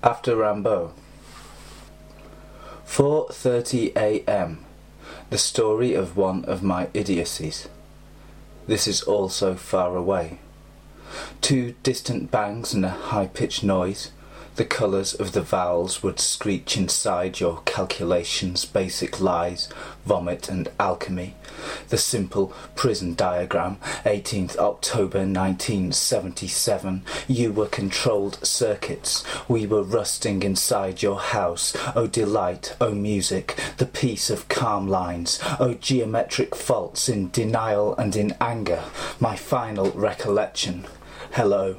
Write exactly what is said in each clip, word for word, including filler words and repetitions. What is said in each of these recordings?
After Rimbaud. four thirty a m The story of one of my idiocies. This is all so far away. Two distant bangs and a high-pitched noise. The colours of the vowels would screech inside your calculations, basic lies, vomit and alchemy. The simple prison diagram, eighteenth October nineteen seventy-seven. You were controlled circuits. We were rusting inside your house. Oh delight, oh music, the peace of calm lines. Oh geometric faults in denial and in anger. My final recollection. Hello.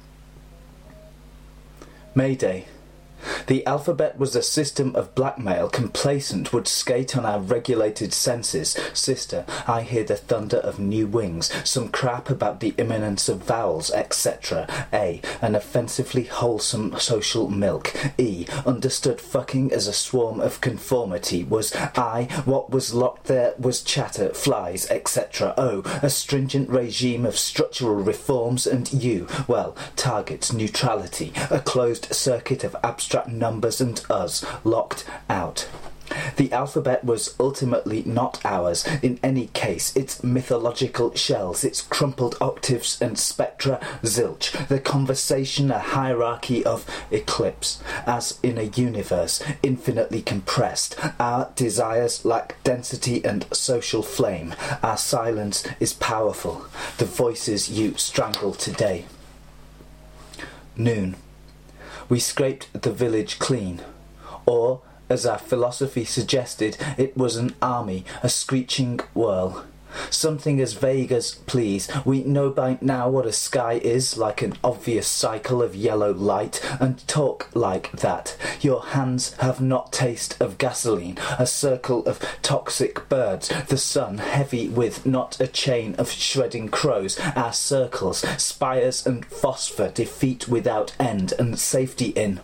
Mayday. The alphabet was a system of blackmail. Complacent would skate on our regulated senses. Sister, I hear the thunder of new wings. Some crap about the imminence of vowels, et cetera. A. An offensively wholesome social milk. E. Understood fucking as a swarm of conformity. Was I. What was locked there was chatter, flies, et cetera. O. A stringent regime of structural reforms. And U. Well, targets, neutrality. A closed circuit of abstract numbers and us, locked out. The alphabet was ultimately not ours. In any case, its mythological shells, its crumpled octaves and spectra, zilch. The conversation a hierarchy of eclipse, as in a universe infinitely compressed. Our desires lack density and social flame. Our silence is powerful. The voices you strangle today. Noon. We scraped the village clean. Or, as our philosophy suggested, it was an army, a screeching whirl. Something as vague as please. We know by now what a sky is, like an obvious cycle of yellow light, and talk like that. Your hands have not taste of gasoline, a circle of toxic birds, the sun heavy with not a chain of shredding crows, our circles, spires and phosphor, defeat without end and safety in.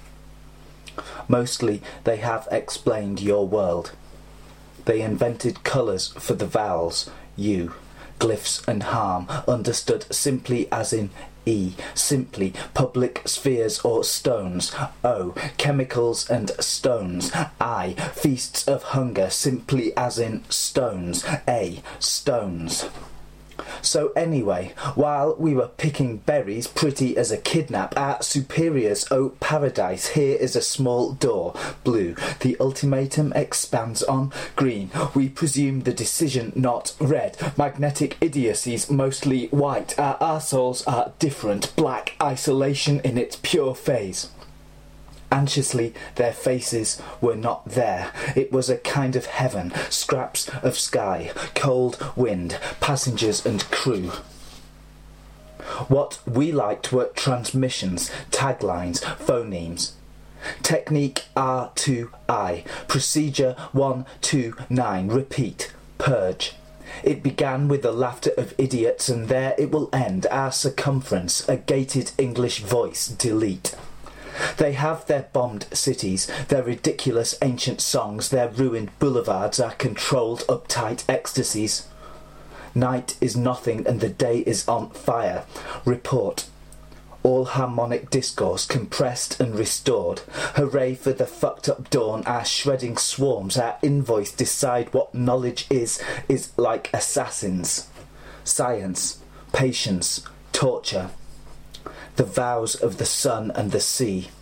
Mostly they have explained your world. They invented colours for the vowels, U, glyphs and harm, understood simply as in E, simply public spheres or stones. O, chemicals and stones. I, feasts of hunger, simply as in stones. A, stones. So anyway, while we were picking berries pretty as a kidnap, our superiors, oh paradise, here is a small door. Blue. The ultimatum expands on green. We presume the decision not red. Magnetic idiocies mostly white. Our arseholes are different. Black isolation in its pure phase. Anxiously, their faces were not there. It was a kind of heaven, scraps of sky, cold wind, passengers and crew. What we liked were transmissions, taglines, phonemes. Technique R two I, procedure one two nine, repeat, purge. It began with the laughter of idiots and there it will end, our circumference, a gated English voice, delete. They have their bombed cities, their ridiculous ancient songs, their ruined boulevards are controlled uptight ecstasies. Night is nothing and the day is on fire. Report. All harmonic discourse compressed and restored. Hooray for the fucked up dawn, our shredding swarms, our invoice decide what knowledge is, is like assassins. Science, patience, torture. The vows of the sun and the sea.